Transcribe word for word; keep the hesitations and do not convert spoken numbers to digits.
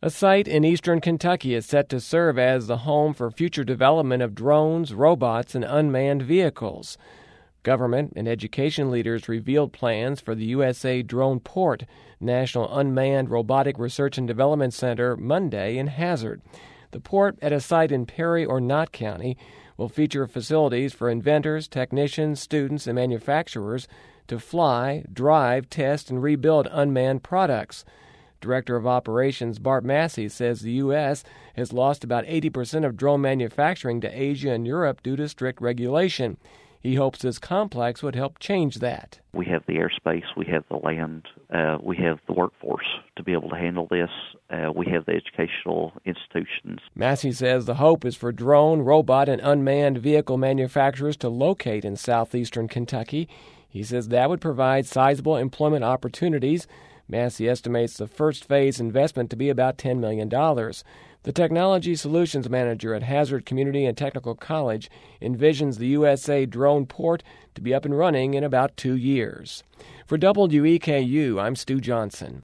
A site in eastern Kentucky is set to serve as the home for future development of drones, robots, and unmanned vehicles. Government and education leaders revealed plans for the U S A Drone Port, National Unmanned Robotic Research and Development Center, Monday in Hazard. The port, at a site in Perry or Knott County, will feature facilities for inventors, technicians, students, and manufacturers to fly, drive, test, and rebuild unmanned products. Director of Operations Bart Massey says the U S has lost about eighty percent of drone manufacturing to Asia and Europe due to strict regulation. He hopes this complex would help change that. We have the airspace, we have the land, uh, we have the workforce to be able to handle this. Uh, we have the educational institutions. Massey says the hope is for drone, robot, and unmanned vehicle manufacturers to locate in southeastern Kentucky. He says that would provide sizable employment opportunities. Massey estimates the first phase investment to be about ten million dollars. The Technology Solutions Manager at Hazard Community and Technical College envisions the U S A Drone Port to be up and running in about two years. For W E K U, I'm Stu Johnson.